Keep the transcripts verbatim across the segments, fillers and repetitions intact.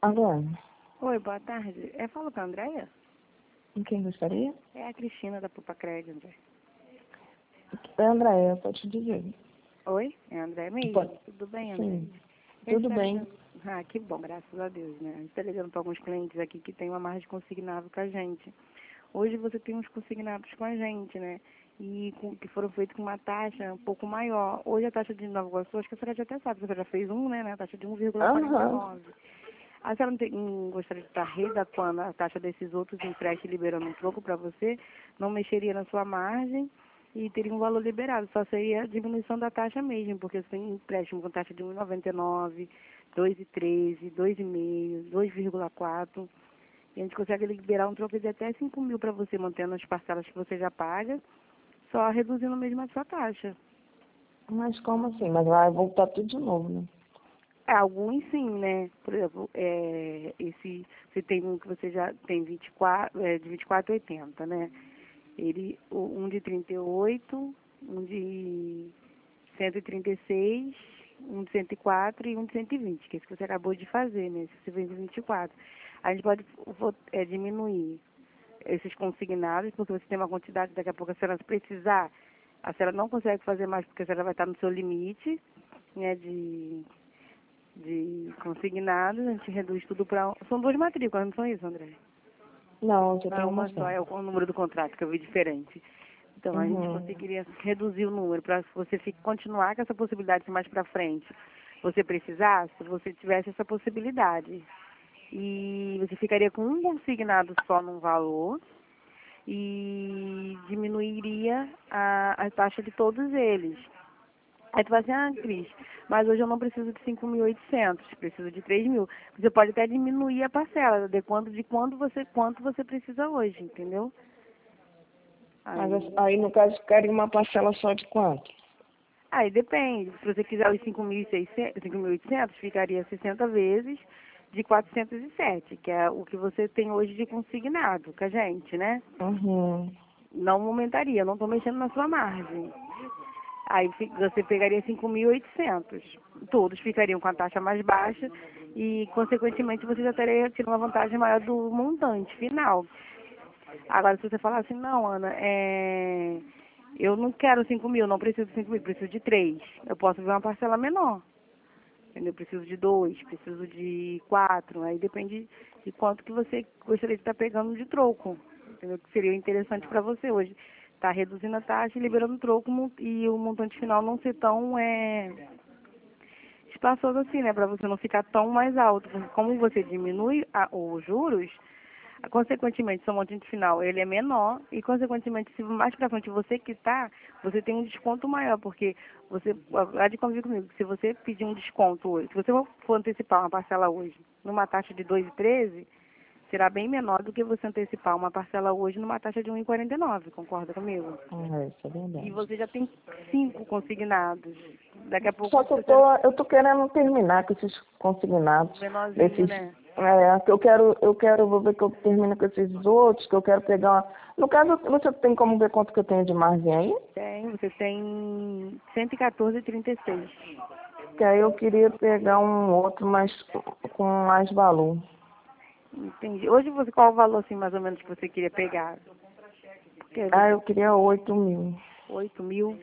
Alô, Oi, boa tarde. É, falo com a Andréia? com quem gostaria? É a Cristina da Pupa Crédito, André. É Andréia, pode te dizer. Oi? É a Andréia mesmo? Pode. Tudo bem, André? Sim, A gente tudo tá bem. ligando... Ah, que bom, graças a Deus, né? A gente tá ligando para alguns clientes aqui que tem uma margem consignada com a gente. Hoje você tem uns consignados com a gente, né? E com, que foram feitos com uma taxa um pouco maior. Hoje a taxa de Nova Iguaçu, acho que a senhora já até sabe, que a senhora já fez um, né? A taxa de um vírgula quarenta e Aham. nove. A senhora não, tem, não gostaria de estar redaquando a taxa desses outros empréstimos liberando um troco para você? Não mexeria na sua margem e teria um valor liberado. Só seria a diminuição da taxa mesmo, porque você tem empréstimo com taxa de um vírgula noventa e nove, dois vírgula treze, dois vírgula cinco, dois vírgula quatro. E a gente consegue liberar um troco de até cinco mil para você, mantendo as parcelas que você já paga, só reduzindo mesmo a sua taxa. Mas como assim? Mas vai voltar tudo de novo, né? É, alguns sim, né? Por exemplo, é, esse, você tem um que você já tem vinte e quatro, é, de vinte e quatro e oitenta, né? Ele, o- um de trinta e oito, um de cento e trinta e seis, um de cento e quatro e um de cento e vinte, que é esse que você acabou de fazer, né? Se você fez de vinte e quatro. A gente pode vo- é, diminuir esses consignados, porque você tem uma quantidade, daqui a pouco a senhora se precisar, a senhora não consegue fazer mais porque a senhora vai estar no seu limite, né, de de consignados, a gente reduz tudo para... São duas matrículas, não são isso, André? Não, já Não, é tem uma uma só, só. é o, o número do contrato que eu vi diferente. Então, a gente Uhum. conseguiria reduzir o número para você fique, continuar com essa possibilidade mais para frente. Você precisasse, você tivesse essa possibilidade. E você ficaria com um consignado só num valor e diminuiria a, a taxa de todos eles. Aí tu vai assim, ah, Cris, mas hoje eu não preciso de cinco mil e oitocentos, preciso de três mil. Você pode até diminuir a parcela, de quanto, de quando você, quanto você precisa hoje, entendeu? Mas Aí, aí, no caso, ficaria uma parcela só de quanto? aí depende, se você quiser os cinco mil e seiscentos, cinco mil e oitocentos, ficaria sessenta vezes de quatrocentos e sete, que é o que você tem hoje de consignado com a gente, né? Uhum. Não aumentaria, não estou mexendo na sua margem. Aí fi- você pegaria cinco mil e oitocentos. Todos ficariam com a taxa mais baixa e, consequentemente, você já teria tido uma vantagem maior do montante final. Agora, se você falar assim, não, Ana, é... eu não quero cinco mil, não preciso de cinco mil, preciso de três. Eu posso ver uma parcela menor. Entendeu? Preciso de dois, preciso de quatro. Aí depende de quanto que você gostaria de estar pegando de troco. Entendeu? Que seria interessante para você hoje. Tá reduzindo a taxa e liberando o troco mon- e o montante final não ser tão é, espaçoso assim, né? Para você não ficar tão mais alto. Porque como você diminui a- os juros, consequentemente, seu montante final ele é menor e, consequentemente, se mais para frente você quitar, você tem um desconto maior, porque você, há de convir comigo, se você pedir um desconto hoje, se você for antecipar uma parcela hoje numa taxa de dois vírgula treze, será bem menor do que você antecipar uma parcela hoje numa taxa de um vírgula quarenta e nove, concorda comigo? Ah, isso é E verdade. você já tem cinco consignados. Daqui a pouco, Só se que eu você tô, eu tô querendo terminar com esses consignados, menorzinho, desses, né? é, que eu quero, eu quero, vou ver que eu termino com esses outros, que eu quero pegar uma... No caso, você tem como ver quanto que eu tenho de margem aí? Tem, você tem cento e quatorze vírgula trinta e seis. Que aí eu queria pegar um outro mais, com mais valor. Entendi. Hoje você, qual o valor, assim, mais ou menos, que você queria pegar? Porque Ah, você, eu queria oito mil. oito mil?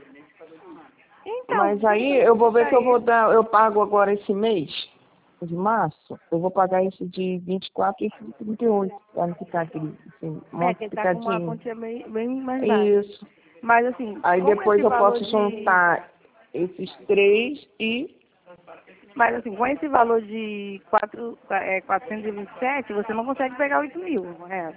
Então, Mas aí tenta eu vou ver isso que eu vou aí. dar, eu pago agora esse mês, de março, eu vou pagar esse de vinte e quatro e esse de trinta e oito, para não ficar aquele assim, É, que ele tá com uma multiplicadinho. quantia bem, bem mais baixa. Isso. Mas, assim, Aí com depois esse eu valor posso de... juntar esses três e... Mas, assim, com esse valor de quatro, é, quatrocentos e vinte e sete, você não consegue pegar oito mil, correto?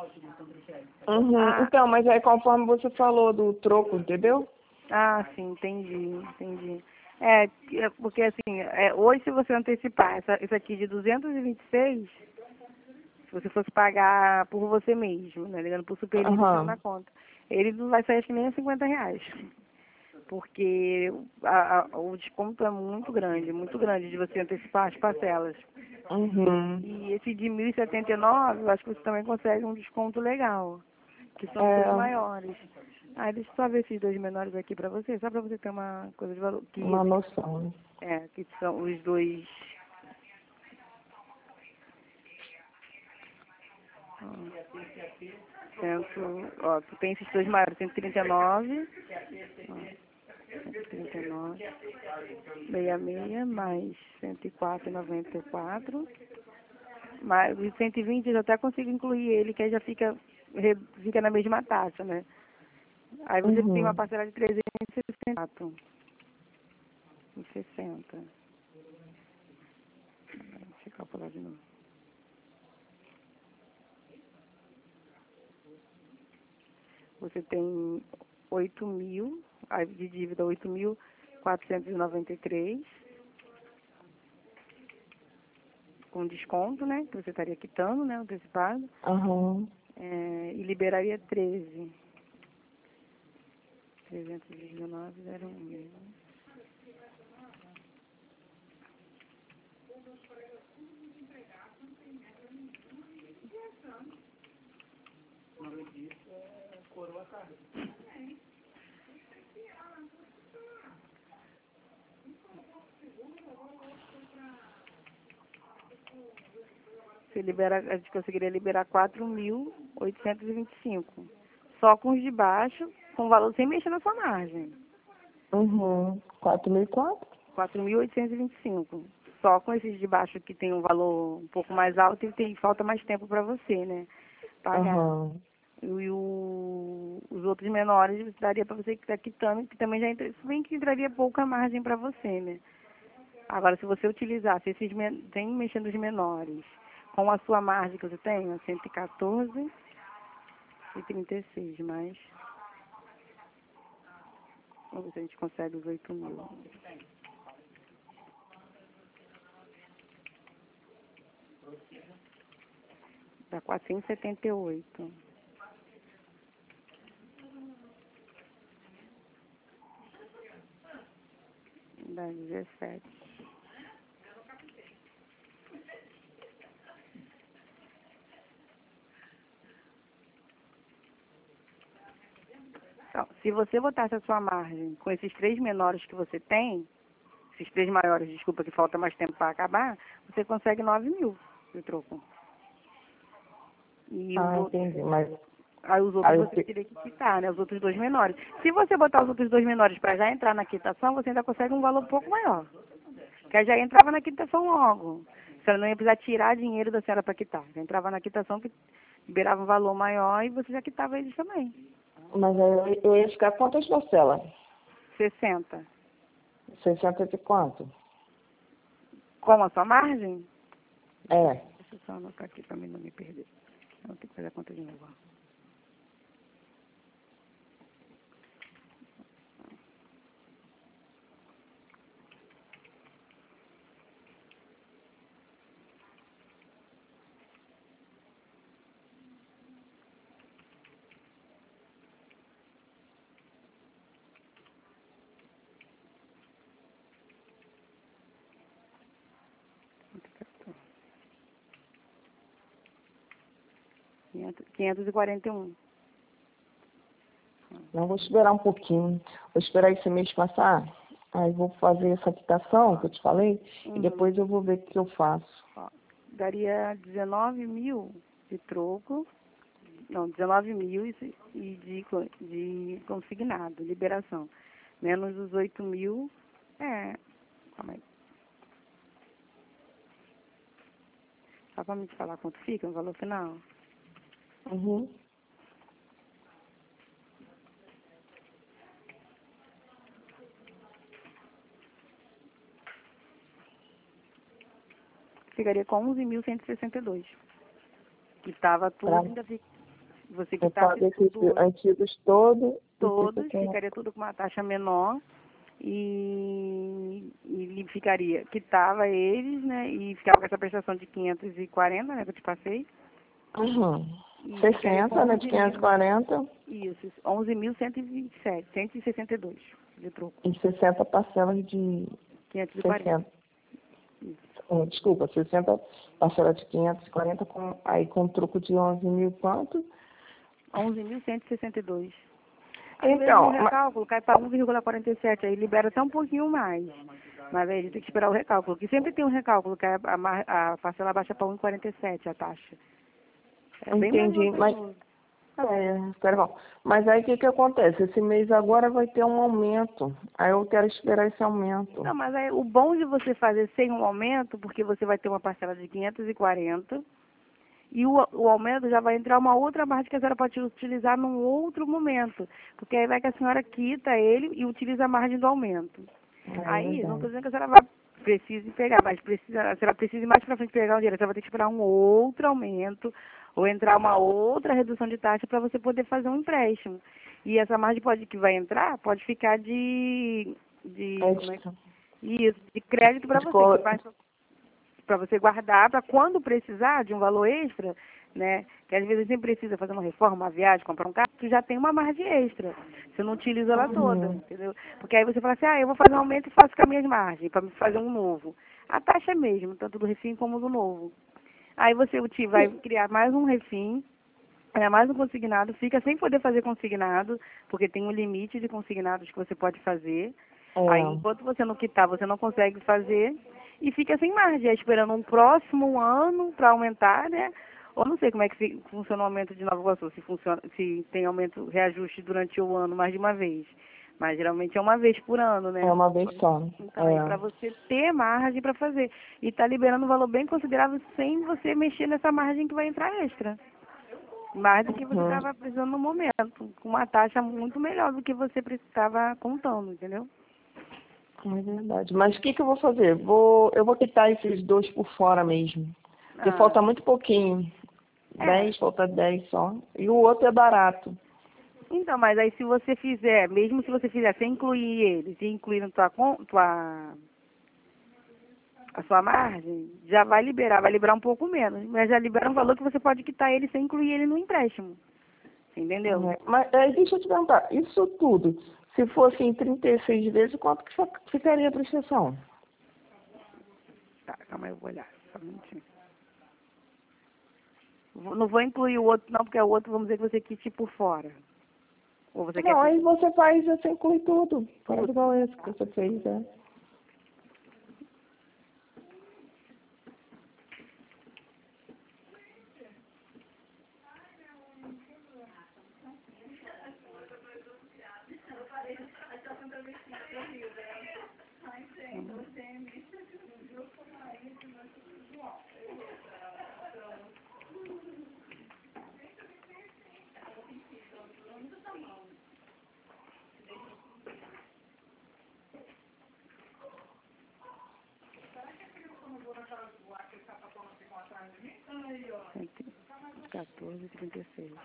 Uhum. Ah, Então, mas aí conforme você falou do troco, entendeu? ah, sim, entendi, entendi. É, que- é porque, assim, é, hoje, se você antecipar essa, isso aqui de duzentos e vinte e seis, se você fosse pagar por você mesmo, né, ligando por Superi e deixando Aham. na conta, ele não vai sair acho que nem a cinquenta reais. Porque a- a- o desconto é muito grande, muito grande de você antecipar as parcelas. Uhum. E esse de mil e setenta e nove, eu acho que você também consegue um desconto legal, que são os dois É maiores. Ah, deixa eu só ver esses dois menores aqui pra você, só pra você ter uma coisa de valor. Que, uma noção, né? é, que são os dois. Cento, ó, tu tem esses dois maiores, cento e trinta e nove, ó, cento e trinta e nove, sessenta e seis, mais cento e quatro e noventa e quatro, mais os cento e vinte eu até consigo incluir ele, que aí já fica, re- fica na mesma taxa, né? Aí você tem uma Uhum. parcela de trezentos e sessenta e quatro e sessenta. Deixa eu calcular de novo. Você tem oito mil, aí de dívida oito mil quatrocentos e noventa e três, com desconto, né? Que você estaria quitando, né? Antecipado. Aham. É, e liberaria treze. trezentos e dezenove, zero um. Você libera, a gente conseguiria liberar quatro mil oitocentos e vinte e cinco. Só com os de baixo, com valor sem mexer na sua margem. Uhum. Quatro mil e quatro? quatro mil oitocentos e vinte e cinco. Só com esses de baixo que tem um valor um pouco mais alto e tem, falta mais tempo para você, né? Pagar. Aham. E o, os outros menores daria para você que está quitando, que também já entra, se bem que entraria pouca margem para você, né? Agora, se você utilizasse esses, men- tem mexendo os menores, com a sua margem que você tem, ó, cento e quatorze e trinta e seis, mais, vamos ver se a gente consegue os oito mil. Dá quatrocentos e setenta e oito. Dá dezessete. Então, se você botasse a sua margem com esses três menores que você tem, esses três maiores, desculpa, que falta mais tempo para acabar, você consegue nove mil de troco. E os Ah, outros, entendi. Mas aí os outros aí eu você te- teria que quitar, né? Os outros dois menores. Se você botar os outros dois menores para já entrar na quitação, você ainda consegue um valor um pouco maior. Que aí já entrava na quitação logo. Você não ia precisar tirar dinheiro da senhora para quitar. Já entrava na quitação que liberava um valor maior e você já quitava eles também. mas aí eu, eu ia ficar quantas parcelas? sessenta. Sessenta de quanto? Com a sua margem? É. Deixa eu só anotar aqui para mim não me perder. Eu vou ter que fazer a conta de novo. Ó. quinhentos e quarenta e um. Não, vou esperar um pouquinho. Vou esperar esse mês passar. Aí vou fazer essa quitação que eu te falei. E Uhum. depois eu vou ver o que eu faço. Ó, daria dezenove mil de troco. Não, dezenove mil e se- e de, co- de consignado, liberação. Menos os oito mil. É. Calma aí. Só para me te falar quanto fica no valor final. Uhum. Ficaria com onze mil cento e sessenta e dois. Que estava Pra tudo, ainda fi- você eu quitasse fazer esses tudo, antigos todos e fico todos, com. ficaria tudo com uma taxa menor e, e lhe ficaria, quitava eles, né, e ficava com essa prestação de quinhentos e quarenta, né, que eu te passei, Uhum. e ficaria com sessenta, né? De onze quinhentos e mil, quarenta isso, onze mil cento e vinte e sete, cento e sessenta e dois de troco, e sessenta parcelas de quinhentos e quarenta, sessenta. isso, Oh, desculpa, sessenta parcelas de quinhentos e quarenta com, aí com truco de onze mil quanto? onze mil cento e sessenta e dois. Às vezes no Então, ma- recálculo cai para um vírgula quarenta e sete, aí libera até um pouquinho mais. Mas aí a gente tem que esperar o recálculo, que sempre tem um recálculo, que a, a, mar- a parcela baixa para um vírgula quarenta e sete a taxa. É bem mais entendi, mas vantajoso. É, espera, bom. Mas aí o que que acontece? Esse mês agora vai ter um aumento. Aí eu quero esperar esse aumento. Não, mas aí, o bom de você fazer sem um aumento, porque você vai ter uma parcela de quinhentos e quarenta e o, o aumento já vai entrar uma outra margem que a senhora pode utilizar num outro momento. Porque aí vai que a senhora quita ele e utiliza a margem do aumento. É Aí, não estou verdade. dizendo que a senhora vai, precise pegar, mas precisa, a senhora precisa mais para frente pegar um dinheiro. A senhora vai ter que esperar um outro aumento ou entrar uma outra redução de taxa para você poder fazer um empréstimo. E essa margem pode, que vai entrar pode ficar de, de, como é que, Extra. isso, de crédito para De você, que colo... vai para você guardar para quando precisar de um valor extra, né? Que às vezes nem precisa fazer uma reforma, uma viagem, comprar um carro, tu já tem uma margem extra. Você não utiliza ela toda, Uhum. entendeu? Porque aí você fala assim, ah, eu vou fazer um aumento e faço com as minhas margens, para me fazer um novo. A taxa é mesmo, tanto do refim como do novo. Aí você uti- vai criar mais um refim, é mais um consignado, fica sem poder fazer consignado, porque tem um limite de consignados que você pode fazer. Aí, É. enquanto você não quitar, você não consegue fazer e fica sem margem, aí esperando um próximo ano para aumentar, né? Ou não sei como é que fi- funciona o aumento de Nova Iguaçu, se funciona, se tem aumento, reajuste durante o ano mais de uma vez. Mas geralmente é uma vez por ano, É né? uma vez só. Então, aí para É. você ter margem para fazer. E tá liberando um valor bem considerável sem você mexer nessa margem que vai entrar extra. Mais do que você Uhum. estava precisando no momento, com uma taxa muito melhor do que você estava contando, entendeu? É verdade. Mas o que que eu vou fazer? Vou, eu vou quitar esses dois por fora mesmo. Porque Ah, falta muito pouquinho. é. Dez, falta dez só. E o outro é barato. Então, mas aí se você fizer, mesmo se você fizer sem incluir eles e incluir na tua, con- tua, a sua margem, já vai liberar, vai liberar um pouco menos, mas já libera um valor que você pode quitar ele sem incluir ele no empréstimo, entendeu? É. Mas aí deixa eu te perguntar, isso tudo, se fosse em trinta e seis vezes, quanto que fa- ficaria a prestação? Tá, calma aí, eu vou olhar, só um minutinho. Vou- Não vou incluir o outro não, porque o outro vamos dizer que você quite por fora. Ou você quer Não, por aí você faz, você inclui tudo. Faz tudo? igual esse que você fez, né? quatorze, trinta e seis.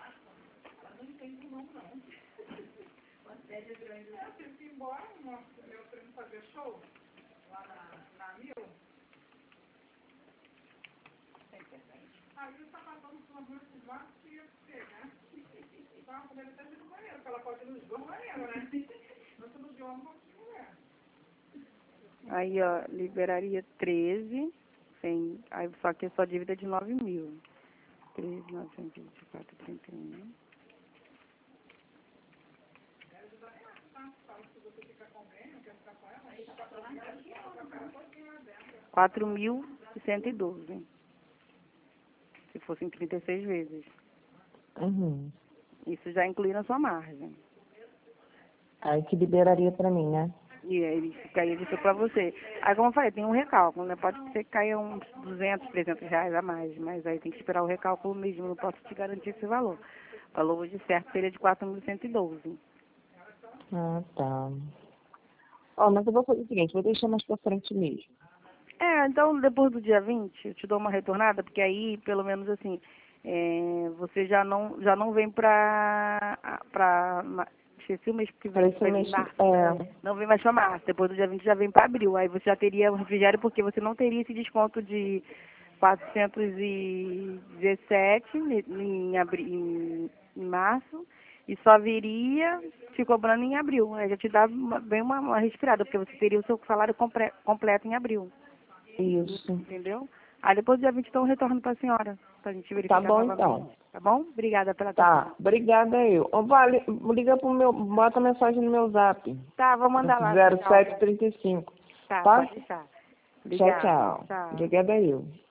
Aí, ó, liberaria treze, sem, aí só que a sua dívida é de nove mil. treze, novecentos e vinte e quatro, trinta e um. quatro mil e cento e doze, se fossem trinta e seis vezes. Uhum. Isso já inclui na sua margem. Aí que liberaria pra mim, né? E aí ficaria disso para você. Aí, como eu falei, tem um recálculo, né? Pode ser que caia uns duzentos, trezentos reais a mais, mas aí tem que esperar o recálculo mesmo, não posso te garantir esse valor. O valor hoje certo seria de quatro mil cento e doze. Ah, tá. Ó, mas eu vou fazer o seguinte, vou deixar mais pra frente mesmo. É, então depois do dia vinte, eu te dou uma retornada, porque aí, pelo menos assim, é, você já não, já não vem pra, pra, ma- esqueci o mês que Para vem, esse vai vir mês, março, é, não vem mais pra março, depois do dia vinte já vem pra abril, aí você já teria um refrigério, porque você não teria esse desconto de quatrocentos e dezessete em, em, abri- em, em março, e só viria te cobrando em abril, aí já te dá uma- bem uma, uma respirada, porque você teria o seu salário compre- completo em abril. isso. Entendeu? Aí depois do dia vinte então eu retorno para a senhora, para a gente Tá verificar bom, novamente. então. Tá bom? Obrigada pela atenção. Tá, obrigada eu. Ó, vale, liga pro meu, bota mensagem no meu zap. Tá, vou mandar lá. zero Tchau. sete três cinco, Tá, tá? pode deixar. Tchau, Obrigada. tchau. Tchau. Obrigada eu.